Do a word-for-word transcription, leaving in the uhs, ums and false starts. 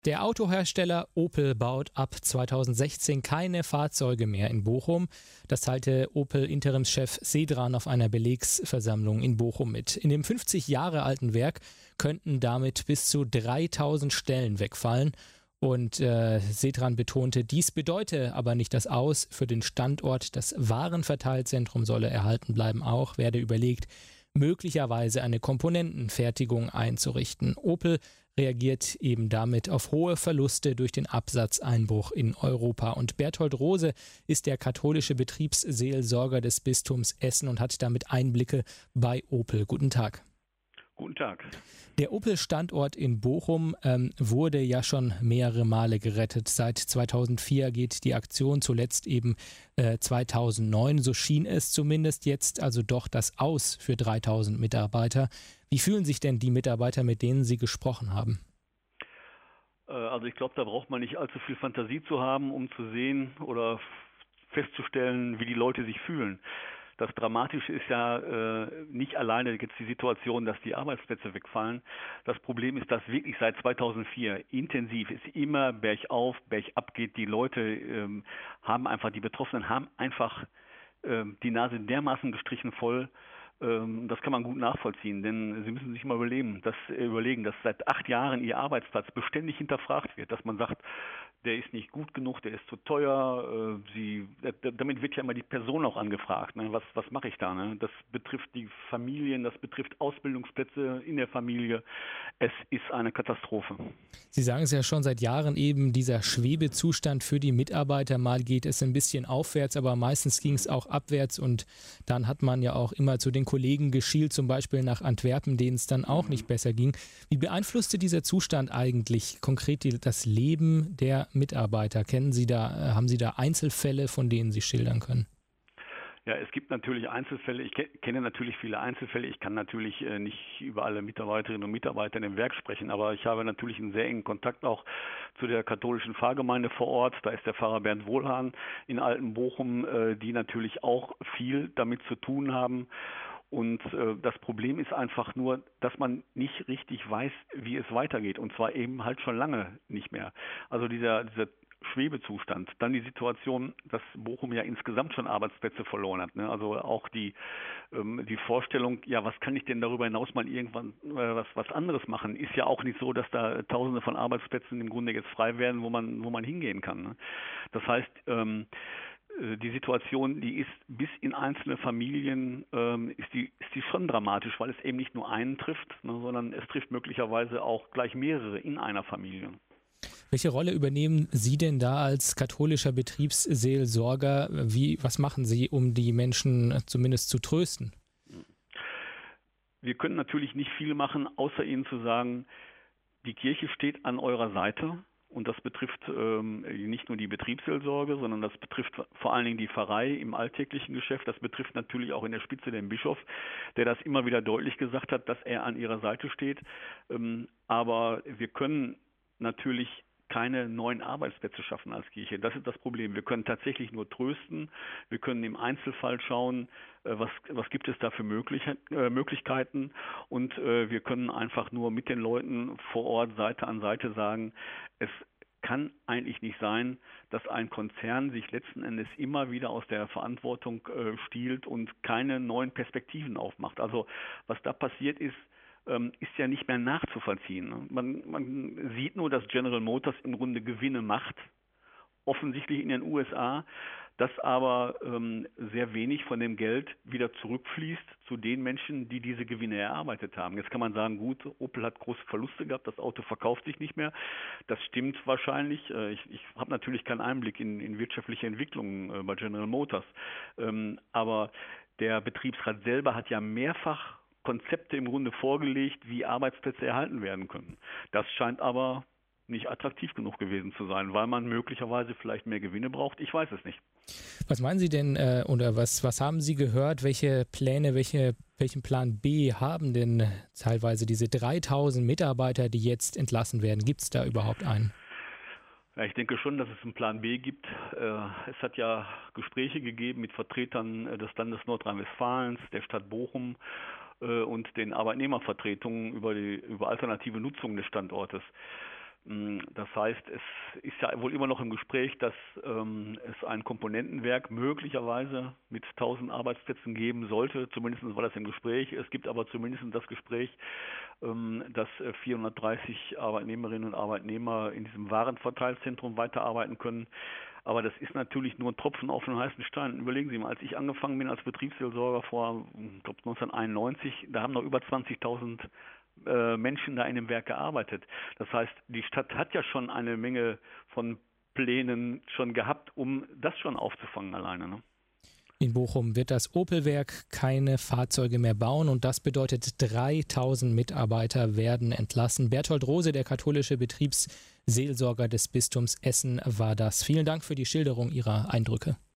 Der Autohersteller Opel baut ab zweitausendsechzehn keine Fahrzeuge mehr in Bochum. Das teilte Opel-Interimschef Sedran auf einer Belegsversammlung in Bochum mit. In dem fünfzig Jahre alten Werk könnten damit bis zu dreitausend Stellen wegfallen. Und äh, Sedran betonte, dies bedeute aber nicht das Aus für den Standort. Das Warenverteilzentrum solle erhalten bleiben. Auch werde überlegt, möglicherweise eine Komponentenfertigung einzurichten. Opel reagiert eben damit auf hohe Verluste durch den Absatzeinbruch in Europa. Und Berthold Rose ist der katholische Betriebsseelsorger des Bistums Essen und hat damit Einblicke bei Opel. Guten Tag. Guten Tag. Der Opel-Standort in Bochum ähm, wurde ja schon mehrere Male gerettet. Seit zweitausendvier geht die Aktion, zuletzt eben äh, zweitausendneun. So schien es zumindest jetzt also doch das Aus für dreitausend Mitarbeiter. Wie fühlen sich denn die Mitarbeiter, mit denen Sie gesprochen haben? Äh, also ich glaube, da braucht man nicht allzu viel Fantasie zu haben, um zu sehen oder festzustellen, wie die Leute sich fühlen. Das Dramatische ist ja äh, nicht alleine jetzt die Situation, dass die Arbeitsplätze wegfallen. Das Problem ist, dass wirklich seit zweitausendvier intensiv es immer bergauf, bergab geht. Die Leute ähm, haben einfach, die Betroffenen haben einfach ähm, die Nase dermaßen gestrichen voll. Ähm, das kann man gut nachvollziehen, denn Sie müssen sich mal überlegen, dass, äh, überlegen, dass seit acht Jahren Ihr Arbeitsplatz beständig hinterfragt wird, dass man sagt, der ist nicht gut genug, der ist zu teuer. Äh, sie, äh, damit wird ja immer die Person auch angefragt. Ne? Was, was mache ich da? Ne? Das betrifft die Familien, das betrifft Ausbildungsplätze in der Familie. Es ist eine Katastrophe. Sie sagen es ja schon seit Jahren eben, dieser Schwebezustand für die Mitarbeiter. Mal geht es ein bisschen aufwärts, aber meistens ging es auch abwärts. Und dann hat man ja auch immer zu den Kollegen geschielt, zum Beispiel nach Antwerpen, denen es dann auch mhm. nicht besser ging. Wie beeinflusste dieser Zustand eigentlich konkret die, das Leben der Mitarbeiter? Kennen Sie da, haben Sie da Einzelfälle, von denen Sie schildern können? Ja, es gibt natürlich Einzelfälle. Ich kenne natürlich viele Einzelfälle. Ich kann natürlich nicht über alle Mitarbeiterinnen und Mitarbeiter in dem Werk sprechen, aber ich habe natürlich einen sehr engen Kontakt auch zu der katholischen Pfarrgemeinde vor Ort. Da ist der Pfarrer Bernd Wohlhahn in Altenbochum, die natürlich auch viel damit zu tun haben. Und äh, das Problem ist einfach nur, dass man nicht richtig weiß, wie es weitergeht. Und zwar eben halt schon lange nicht mehr. Also dieser, dieser Schwebezustand. Dann die Situation, dass Bochum ja insgesamt schon Arbeitsplätze verloren hat. Ne? Also auch die, ähm, die Vorstellung, ja, was kann ich denn darüber hinaus mal irgendwann äh, was, was anderes machen, ist ja auch nicht so, dass da Tausende von Arbeitsplätzen im Grunde jetzt frei werden, wo man, wo man hingehen kann. Ne? Das heißt, ähm, die Situation, die ist bis in einzelne Familien, ähm, ist die ist die schon dramatisch, weil es eben nicht nur einen trifft, ne, sondern es trifft möglicherweise auch gleich mehrere in einer Familie. Welche Rolle übernehmen Sie denn da als katholischer Betriebsseelsorger? Wie, was machen Sie, um die Menschen zumindest zu trösten? Wir können natürlich nicht viel machen, außer Ihnen zu sagen, die Kirche steht an eurer Seite. Und das betrifft ähm, nicht nur die Betriebsseelsorge, sondern das betrifft vor allen Dingen die Pfarrei im alltäglichen Geschäft. Das betrifft natürlich auch in der Spitze den Bischof, der das immer wieder deutlich gesagt hat, dass er an ihrer Seite steht. Ähm, aber wir können natürlich keine neuen Arbeitsplätze schaffen als Kirche. Das ist das Problem. Wir können tatsächlich nur trösten. Wir können im Einzelfall schauen, was, was gibt es da für möglich, äh, Möglichkeiten. Und äh, wir können einfach nur mit den Leuten vor Ort Seite an Seite sagen, es kann eigentlich nicht sein, dass ein Konzern sich letzten Endes immer wieder aus der Verantwortung äh, stiehlt und keine neuen Perspektiven aufmacht. Also was da passiert ist, ist ja nicht mehr nachzuvollziehen. Man, man sieht nur, dass General Motors im Grunde Gewinne macht, offensichtlich in den U S A, dass aber ähm, sehr wenig von dem Geld wieder zurückfließt zu den Menschen, die diese Gewinne erarbeitet haben. Jetzt kann man sagen, gut, Opel hat große Verluste gehabt, das Auto verkauft sich nicht mehr. Das stimmt wahrscheinlich. Ich, ich habe natürlich keinen Einblick in, in wirtschaftliche Entwicklungen äh, bei General Motors. Ähm, aber der Betriebsrat selber hat ja mehrfach Konzepte im Grunde vorgelegt, wie Arbeitsplätze erhalten werden können. Das scheint aber nicht attraktiv genug gewesen zu sein, weil man möglicherweise vielleicht mehr Gewinne braucht. Ich weiß es nicht. Was meinen Sie denn äh, oder was, was haben Sie gehört? Welche Pläne, welche, welchen Plan B haben denn teilweise diese dreitausend Mitarbeiter, die jetzt entlassen werden? Gibt es da überhaupt einen? Ja, ich denke schon, dass es einen Plan B gibt. Es hat ja Gespräche gegeben mit Vertretern des Landes Nordrhein-Westfalens, der Stadt Bochum und den Arbeitnehmervertretungen über die über alternative Nutzung des Standortes. Das heißt, es ist ja wohl immer noch im Gespräch, dass ähm, es ein Komponentenwerk möglicherweise mit tausend Arbeitsplätzen geben sollte. Zumindest war das im Gespräch. Es gibt aber zumindest das Gespräch, ähm, dass vierhundertdreißig Arbeitnehmerinnen und Arbeitnehmer in diesem Warenverteilzentrum weiterarbeiten können. Aber das ist natürlich nur ein Tropfen auf den heißen Stein. Überlegen Sie mal, als ich angefangen bin als Betriebsseelsorger vor, ich glaube neunzehnhunderteinundneunzig, da haben noch über zwanzigtausend äh, Menschen da in dem Werk gearbeitet. Das heißt, die Stadt hat ja schon eine Menge von Plänen schon gehabt, um das schon aufzufangen alleine, ne? In Bochum wird das Opel-Werk keine Fahrzeuge mehr bauen und das bedeutet, dreitausend Mitarbeiter werden entlassen. Berthold Rose, der katholische Betriebsseelsorger des Bistums Essen, war das. Vielen Dank für die Schilderung Ihrer Eindrücke.